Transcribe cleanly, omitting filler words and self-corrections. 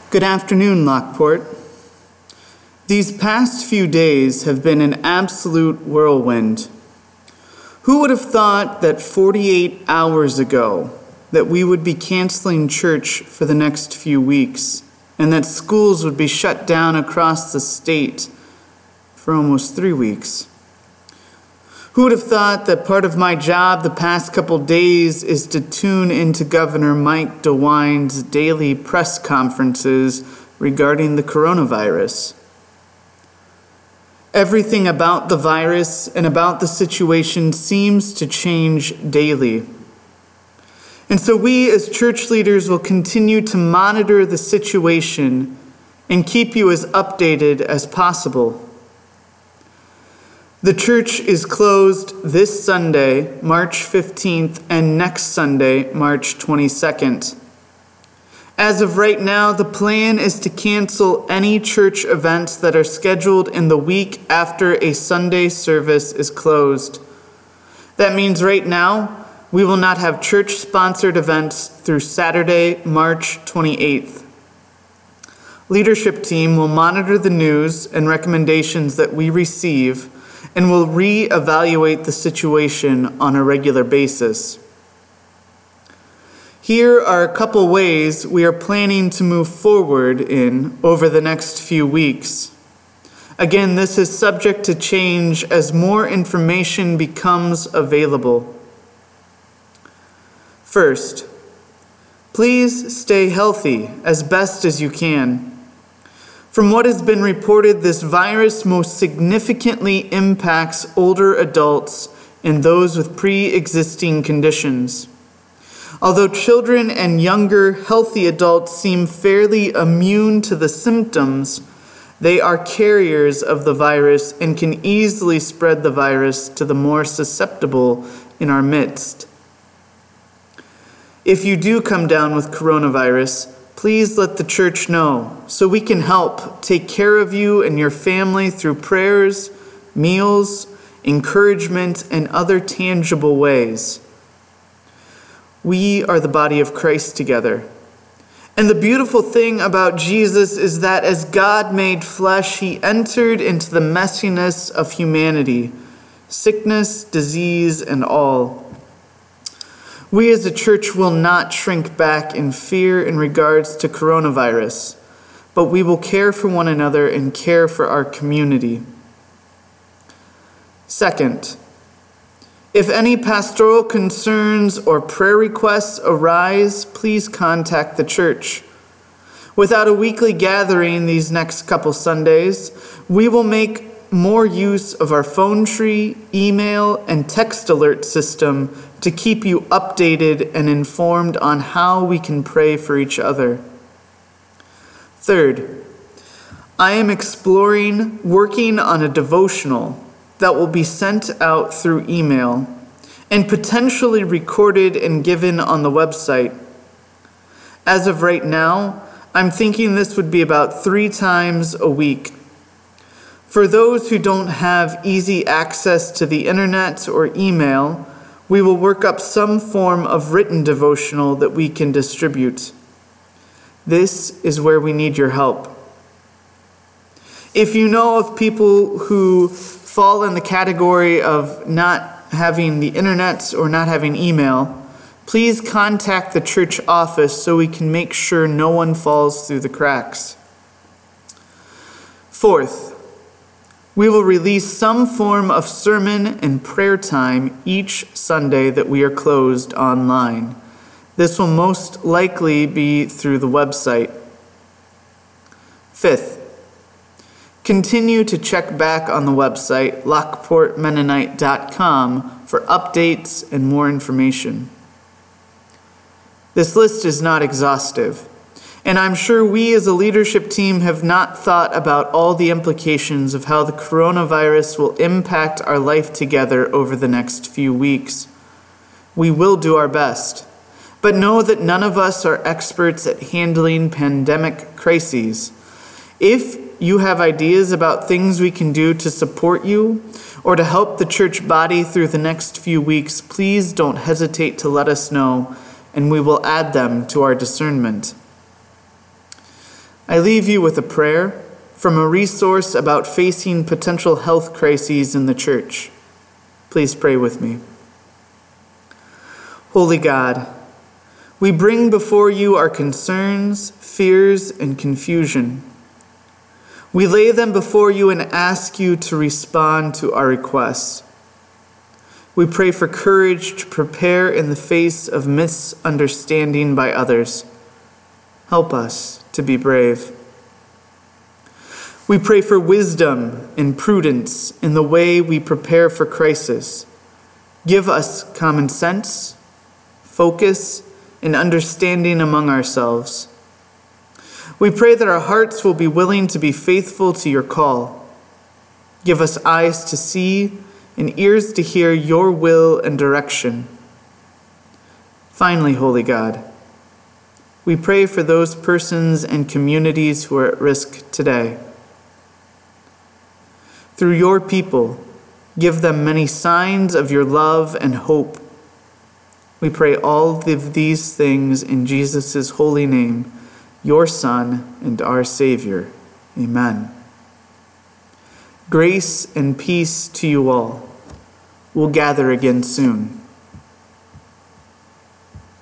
Good afternoon, Lockport. These past few days have been an absolute whirlwind. Who would have thought that 48 hours ago that we would be canceling church for the next few weeks and that schools would be shut down across the state for almost 3 weeks? Who would have thought that part of my job the past couple days is to tune into Governor Mike DeWine's daily press conferences regarding the coronavirus? Everything about the virus and about the situation seems to change daily. And so we as church leaders will continue to monitor the situation and keep you as updated as possible. The church is closed this Sunday, March 15th, and next Sunday, March 22nd. As of right now, the plan is to cancel any church events that are scheduled in the week after a Sunday service is closed. That means right now, we will not have church-sponsored events through Saturday, March 28th. Leadership team will monitor the news and recommendations that we receive and will re-evaluate the situation on a regular basis. Here are a couple ways we are planning to move forward in over the next few weeks. Again, this is subject to change as more information becomes available. First, please stay healthy as best as you can. From what has been reported, this virus most significantly impacts older adults and those with pre-existing conditions. Although children and younger, healthy adults seem fairly immune to the symptoms, they are carriers of the virus and can easily spread the virus to the more susceptible in our midst. If you do come down with coronavirus, please let the church know so we can help take care of you and your family through prayers, meals, encouragement, and other tangible ways. We are the body of Christ together. And the beautiful thing about Jesus is that as God made flesh, he entered into the messiness of humanity, sickness, disease, and all. We as a church will not shrink back in fear in regards to coronavirus, but we will care for one another and care for our community. Second, if any pastoral concerns or prayer requests arise, please contact the church. Without a weekly gathering these next couple Sundays, we will make more use of our phone tree, email, and text alert system to keep you updated and informed on how we can pray for each other. Third, I am exploring working on a devotional that will be sent out through email and potentially recorded and given on the website. As of right now, I'm thinking this would be about 3 times a week. For those who don't have easy access to the internet or email, we will work up some form of written devotional that we can distribute. This is where we need your help. If you know of people who fall in the category of not having the internet or not having email, please contact the church office so we can make sure no one falls through the cracks. Fourth, we will release some form of sermon and prayer time each Sunday that we are closed online. This will most likely be through the website. Fifth, continue to check back on the website, lockportmennonite.com, for updates and more information. This list is not exhaustive, and I'm sure we as a leadership team have not thought about all the implications of how the coronavirus will impact our life together over the next few weeks. We will do our best, but know that none of us are experts at handling pandemic crises. If you have ideas about things we can do to support you or to help the church body through the next few weeks, please don't hesitate to let us know, and we will add them to our discernment. I leave you with a prayer from a resource about facing potential health crises in the church. Please pray with me. Holy God, we bring before you our concerns, fears, and confusion. We lay them before you and ask you to respond to our requests. We pray for courage to prepare in the face of misunderstanding by others. Help us to be brave. We pray for wisdom and prudence in the way we prepare for crisis. Give us common sense, focus, and understanding among ourselves. We pray that our hearts will be willing to be faithful to your call. Give us eyes to see and ears to hear your will and direction. Finally, Holy God, we pray for those persons and communities who are at risk today. Through your people, give them many signs of your love and hope. We pray all of these things in Jesus' holy name, your Son and our Savior. Amen. Grace and peace to you all. We'll gather again soon.